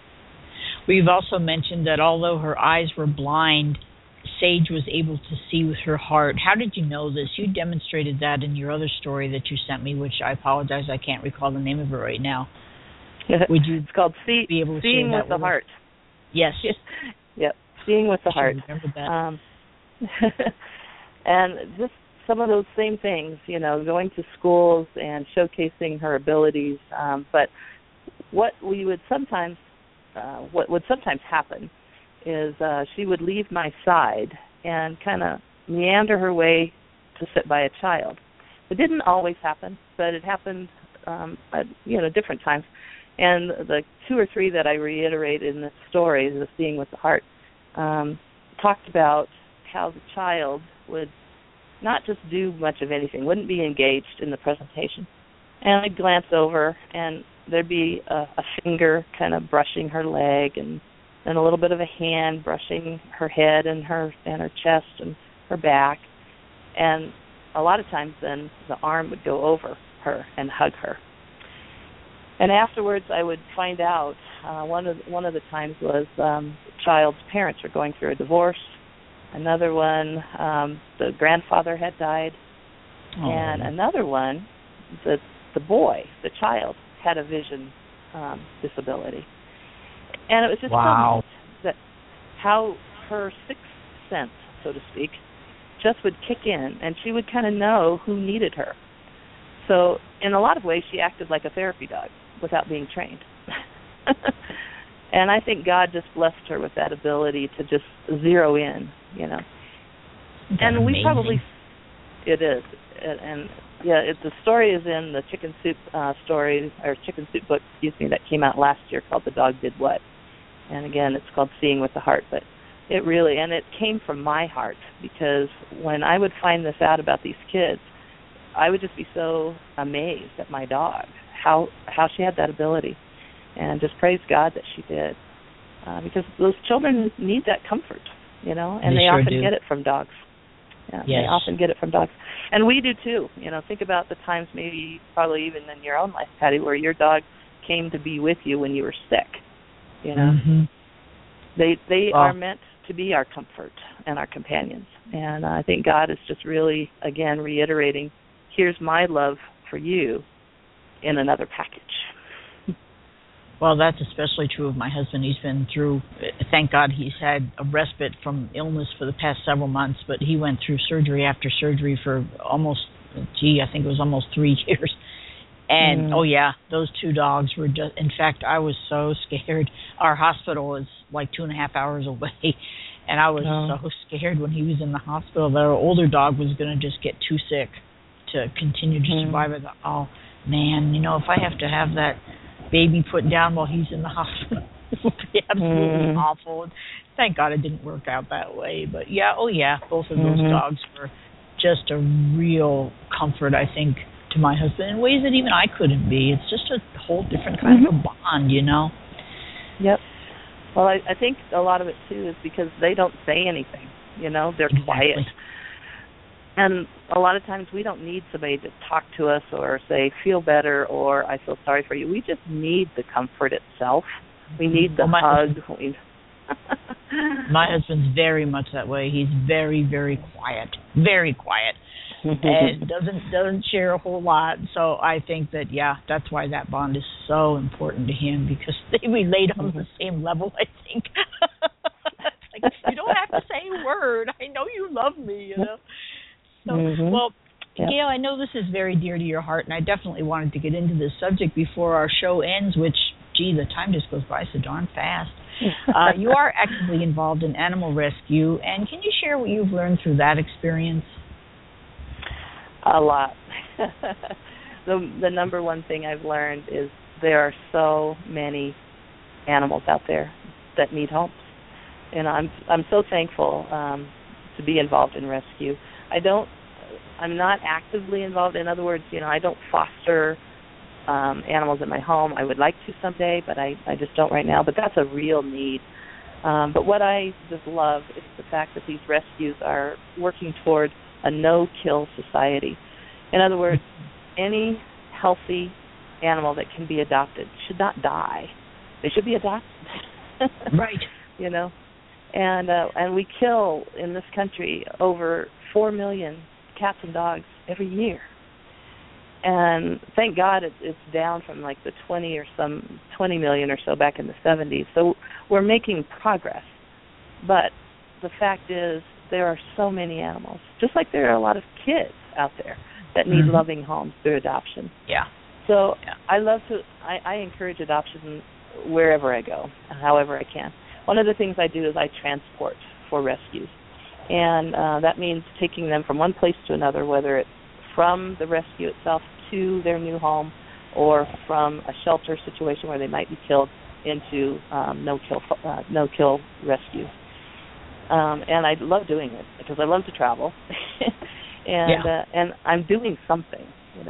We've also mentioned that although her eyes were blind, Sage was able to see with her heart. How did you know this? You demonstrated that in your other story that you sent me, which I apologize, I can't recall the name of it right now. Would you it's called see, be able to Seeing share with that the Heart. Yes. Yep, Seeing with the I Heart. remember that. Um, and just some of those same things, you know, going to schools and showcasing her abilities. Um, but what we would sometimes, uh, what would sometimes happen is uh, she would leave my side and kind of meander her way to sit by a child. It didn't always happen, but it happened um, at, you know, different times. And the two or three that I reiterate in this story, the Seeing with the Heart, um, talked about how the child would not just do much of anything, wouldn't be engaged in the presentation, And I'd glance over, and there'd be a, a finger kind of brushing her leg, and and a little bit of a hand brushing her head and her and her chest and her back. And a lot of times then the arm would go over her and hug her. And afterwards I would find out, uh, one of one of the times was um, the child's parents were going through a divorce. Another one, um, the grandfather had died. Oh. And another one, the the boy, the child, had a vision um, disability. And it was just wow. so that how her sixth sense, so to speak, just would kick in, and she would kind of know who needed her. So in a lot of ways, she acted like a therapy dog without being trained. And I think God just blessed her with that ability to just zero in, you know. That's and we amazing. probably, it is. And, and yeah, it, the story is in the Chicken Soup uh, story, or Chicken Soup book, excuse me, that came out last year called The Dog Did What. And again, it's called Seeing with the Heart. But it really, and it came from my heart, because when I would find this out about these kids, I would just be so amazed at my dog, how how she had that ability. And just praise God that she did. Uh, because those children need that comfort, you know, and they, they sure often do. get it from dogs. Yeah, yes. They often get it from dogs. And we do too. You know, think about the times, maybe probably even in your own life, Patty, where your dog came to be with you when you were sick. You know, mm-hmm. they they well, are meant to be our comfort and our companions. And uh, I think God is just really, again, reiterating, here's my love for you in another package. Well, that's especially true of my husband. He's been through, thank God he's had a respite from illness for the past several months, but he went through surgery after surgery for almost, gee, I think it was almost three years. And, mm. oh, yeah, those two dogs were just, in fact, I was so scared. Our hospital is like two and a half hours away, and I was oh. so scared when he was in the hospital that our older dog was going to just get too sick to continue to mm. survive. I thought, oh, man, you know, if I have to have that baby put down while he's in the hospital, it would be absolutely mm. awful. Thank God it didn't work out that way. But, yeah, oh, yeah, both of those mm-hmm. dogs were just a real comfort, I think, to my husband in ways that even I couldn't be. It's just a whole different kind mm-hmm. of a bond, you know? Yep. Well, I, I think a lot of it, too, is because they don't say anything, you know? They're exactly. quiet. And a lot of times we don't need somebody to talk to us or say, feel better, or I feel sorry for you. We just need the comfort itself. We need the well, hug. Husband, my husband's very much that way. He's very, very quiet. Very quiet. And doesn't doesn't share a whole lot. So I think that, yeah, that's why that bond is so important to him, because they relate on the same level, I think. Like, you don't have to say a word. I know you love me, you know. So, mm-hmm. well, yep. Gail, I know this is very dear to your heart, and I definitely wanted to get into this subject before our show ends, which, gee, the time just goes by so darn fast. uh, you are actively involved in animal rescue, and can you share what you've learned through that experience? A lot. the the number one thing I've learned is there are so many animals out there that need homes, and I'm I'm so thankful um, to be involved in rescue. I don't. I'm not actively involved. In other words, you know, I don't foster um, animals in my home. I would like to someday, but I, I just don't right now. But that's a real need. Um, but what I just love is the fact that these rescues are working toward a no-kill society. In other words, any healthy animal that can be adopted should not die. They should be adopted. Right. You know, and uh, and we kill in this country over four million cats and dogs every year. And thank God it, it's down from like the twenty or some twenty million or so back in the seventies. So we're making progress. But the fact is, there are so many animals, just like there are a lot of kids out there that need mm-hmm. loving homes through adoption. Yeah. So yeah. I love to, I, I encourage adoption wherever I go, however I can. One of the things I do is I transport for rescues. And uh, that means taking them from one place to another, whether it's from the rescue itself to their new home or from a shelter situation where they might be killed into um, no-kill uh, no-kill rescue. Um, and I love doing it because I love to travel, and yeah. uh, and I'm doing something, you know.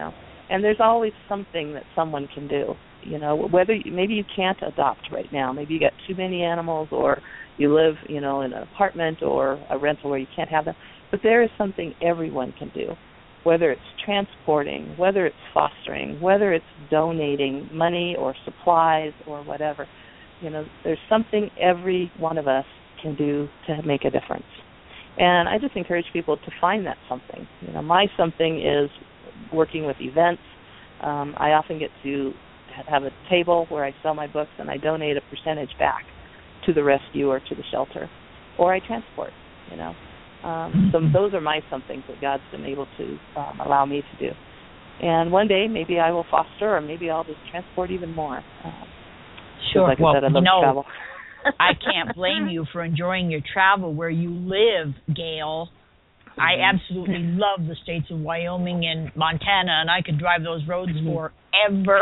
And there's always something that someone can do. You know, whether you, maybe you can't adopt right now, maybe you got too many animals, or you live, you know, in an apartment or a rental where you can't have them. But there is something everyone can do, whether it's transporting, whether it's fostering, whether it's donating money or supplies or whatever. You know, there's something every one of us can do to make a difference. And I just encourage people to find that something. You know, my something is working with events. Um, I often get to have a table where I sell my books, and I donate a percentage back to the rescue or to the shelter, or I transport, you know. Um, so those are my somethings that God's been able to um, allow me to do. And one day, maybe I will foster, or maybe I'll just transport even more. Um, sure. Like well, I said, I love you know, travel. I can't blame you for enjoying your travel where you live, Gail. I absolutely love the states of Wyoming and Montana, and I could drive those roads Mm-hmm. forever.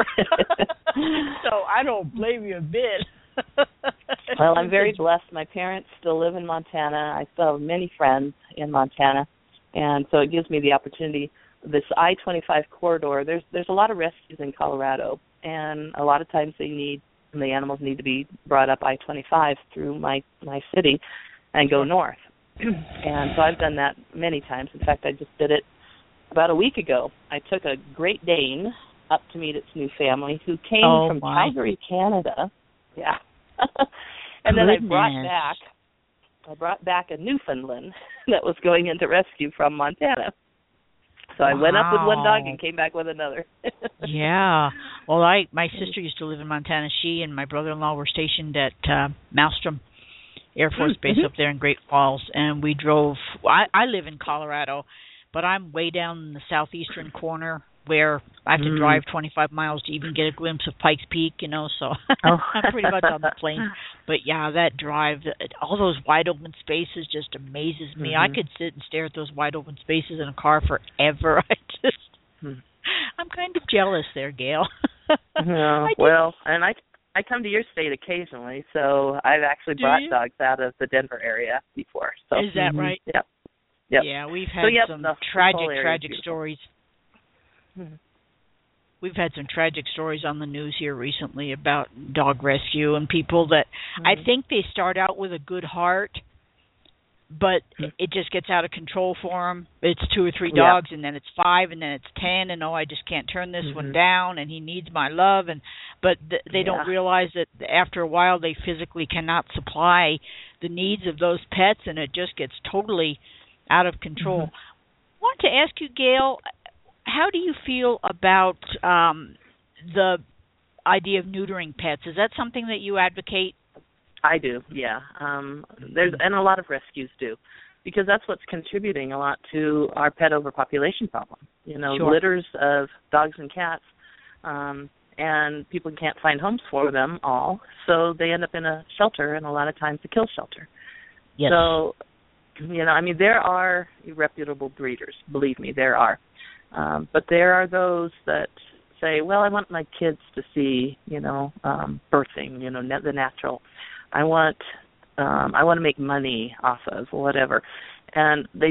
So I don't blame you a bit. Well, I'm very blessed. My parents still live in Montana. I still have many friends in Montana, and so it gives me the opportunity. This I twenty-five corridor, there's there's a lot of rescues in Colorado, and a lot of times they need the animals need to be brought up I twenty-five through my, my city and go north. And so I've done that many times. In fact, I just did it about a week ago. I took a Great Dane up to meet its new family, who came oh, from my. Calgary, Canada. Yeah. And then Goodness. I brought back I brought back a Newfoundland that was going into rescue from Montana. So I wow. went up with one dog and came back with another. Yeah. Well, I my sister used to live in Montana. She and my brother-in-law were stationed at uh, Malmstrom Air Force Base mm-hmm. up there in Great Falls, and we drove. I, I live in Colorado, but I'm way down in the southeastern corner where I have to mm. drive twenty-five miles to even get a glimpse of Pikes Peak, you know, so oh. I'm pretty much on the plains. But, yeah, that drive, all those wide open spaces just amazes me. Mm-hmm. I could sit and stare at those wide open spaces in a car forever. I just, mm. I'm kind of jealous there, Gail. No, well, and I I come to your state occasionally, so I've actually Do brought you? dogs out of the Denver area before. So is that mm-hmm. right? Yep. Yep. Yeah, we've had so, yep, some the, tragic, the tragic stories. Mm-hmm. We've had some tragic stories on the news here recently about dog rescue and people that mm-hmm. I think they start out with a good heart, but mm-hmm. it just gets out of control for them. It's two or three dogs, yeah. and then it's five, and then it's ten, and oh, I just can't turn this mm-hmm. one down, and he needs my love. And but th- they yeah. don't realize that after a while they physically cannot supply the needs of those pets, and it just gets totally out of control. Mm-hmm. I want to ask you, Gail, how do you feel about um, the idea of neutering pets? Is that something that you advocate? I do, yeah. Um, there's and a lot of rescues do, because that's what's contributing a lot to our pet overpopulation problem. You know, sure. litters of dogs and cats, um, and people can't find homes for them all, so they end up in a shelter, and a lot of times a kill shelter. Yes. So, you know, I mean, there are reputable breeders. Believe me, there are. Um, but there are those that say, well, I want my kids to see, you know, um, birthing, you know, ne- the natural. I want, um, I want to make money off of whatever. And they,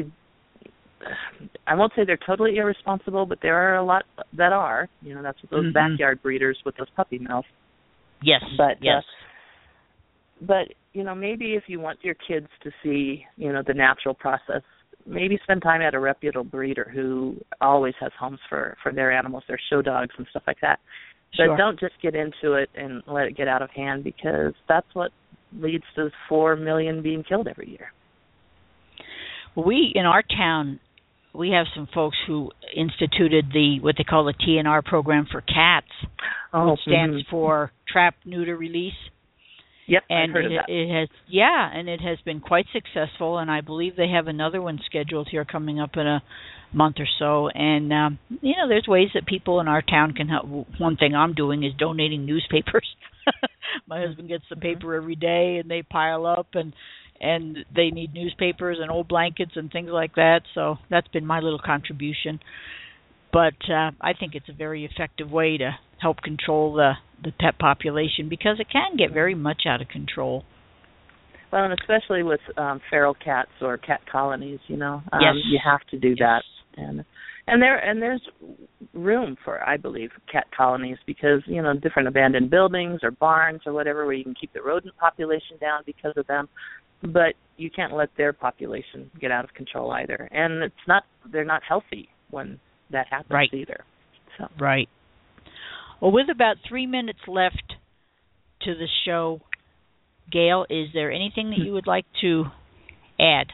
I won't say they're totally irresponsible, but there are a lot that are. You know, that's what those mm-hmm. backyard breeders with those puppy mills. Yes, but, yes. Uh, but, you know, maybe if you want your kids to see, you know, the natural process, maybe spend time at a reputable breeder who always has homes for, for their animals, their show dogs and stuff like that. But sure. don't just get into it and let it get out of hand, because that's what leads to four million being killed every year. We, in our town, we have some folks who instituted the what they call the T N R program for cats, oh, which stands mm-hmm. for Trap, Neuter, Release. Yep, and I've heard it, of that. it has, yeah, and it has been quite successful, and I believe they have another one scheduled here coming up in a month or so. And, um, you know, there's ways that people in our town can help. One thing I'm doing is donating newspapers. My husband gets the paper every day, and they pile up, and and they need newspapers and old blankets and things like that. So that's been my little contribution. But uh, I think it's a very effective way to help control the, the pet population, because it can get very much out of control. Well, and especially with um, feral cats or cat colonies, you know, um, yes. you have to do yes. that. And and there and there's room for, I believe, cat colonies because, you know, different abandoned buildings or barns or whatever where you can keep the rodent population down because of them, but you can't let their population get out of control either. And it's not, they're not healthy when that happens right. either. So. Right. Well, with about three minutes left to the show, Gail, is there anything that you would like to add?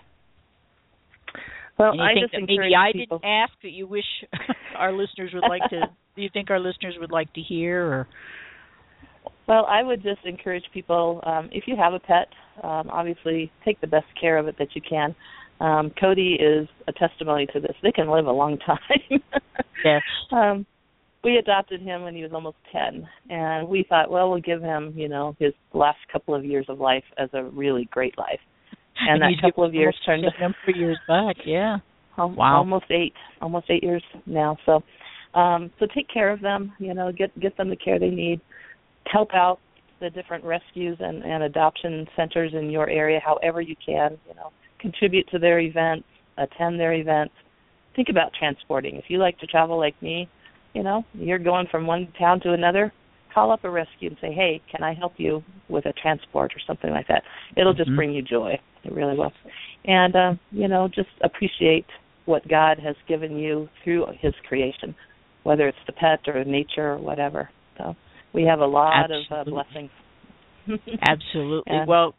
Well, Anything I just that encourage maybe I people. didn't ask that you wish our listeners would like to, do you think our listeners would like to hear? Or? Well, I would just encourage people, um, if you have a pet, um, obviously take the best care of it that you can. Um, Cody is a testimony to this. They can live a long time. Yes. Um, we adopted him when he was almost ten, and we thought, well, we'll give him, you know, his last couple of years of life as a really great life. And that couple of years turned a number of years back, yeah. Um, wow. Almost eight, almost eight years now. So, um, so take care of them. You know, get get them the care they need. Help out the different rescues and, and adoption centers in your area, however you can. You know, contribute to their events, attend their events. Think about transporting. If you like to travel like me, you know, you're going from one town to another. Call up a rescue and say, hey, can I help you with a transport or something like that? It'll just mm-hmm. bring you joy. It really will. And, uh, you know, just appreciate what God has given you through his creation, whether it's the pet or nature or whatever. So we have a lot Absolutely. of uh, blessings. Absolutely. And, well,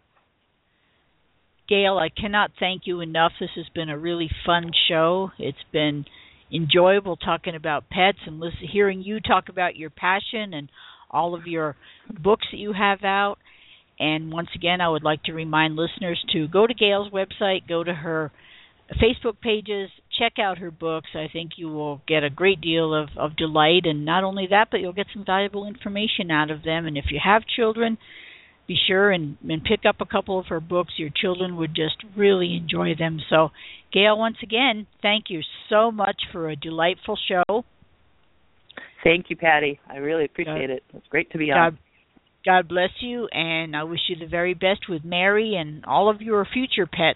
Gail, I cannot thank you enough. This has been a really fun show. It's been enjoyable talking about pets and listen, hearing you talk about your passion and all of your books that you have out. And once again, I would like to remind listeners to go to Gail's website, go to her Facebook pages, check out her books. I think you will get a great deal of, of delight. And not only that, but you'll get some valuable information out of them. And if you have children, be sure and, and pick up a couple of her books. Your children would just really enjoy them. So, Gail, once again, thank you so much for a delightful show. Thank you, Patty. I really appreciate God, it. It's great to be God, on. God bless you, and I wish you the very best with Mary and all of your future pets.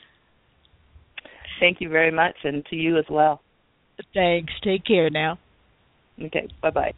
Thank you very much, and to you as well. Thanks. Take care now. Okay, bye-bye.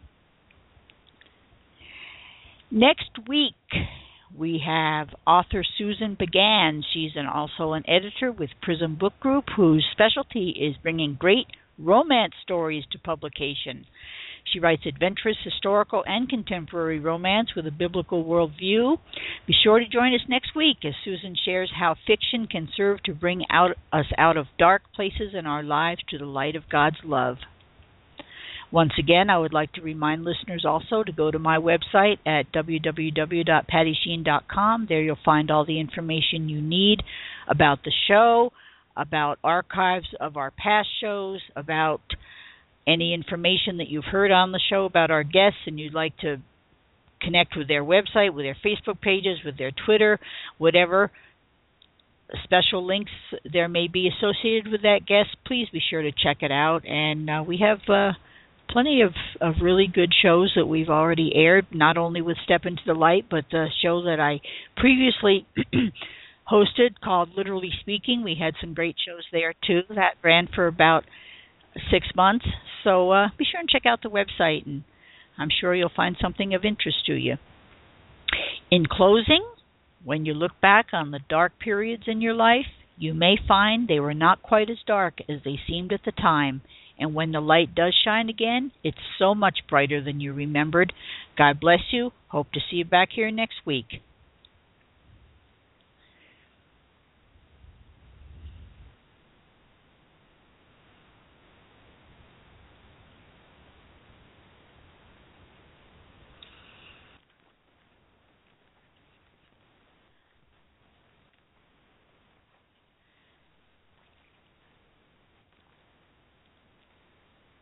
Next week, we have author Susan Began. She's an, also an editor with Prism Book Group, whose specialty is bringing great romance stories to publication. She writes adventurous, historical, and contemporary romance with a biblical worldview. Be sure to join us next week as Susan shares how fiction can serve to bring out us out of dark places in our lives to the light of God's love. Once again, I would like to remind listeners also to go to my website at w w w dot patty sheen dot com. There you'll find all the information you need about the show, about archives of our past shows, about any information that you've heard on the show about our guests and you'd like to connect with their website, with their Facebook pages, with their Twitter, whatever special links there may be associated with that guest, please be sure to check it out. And uh, we have uh, plenty of, of really good shows that we've already aired, not only with Step Into the Light, but the show that I previously hosted called Literally Speaking. We had some great shows there, too. That ran for about six months. So uh, be sure and check out the website, and I'm sure you'll find something of interest to you. In closing, when you look back on the dark periods in your life, you may find they were not quite as dark as they seemed at the time. And when the light does shine again, it's so much brighter than you remembered. God bless you. Hope to see you back here next week.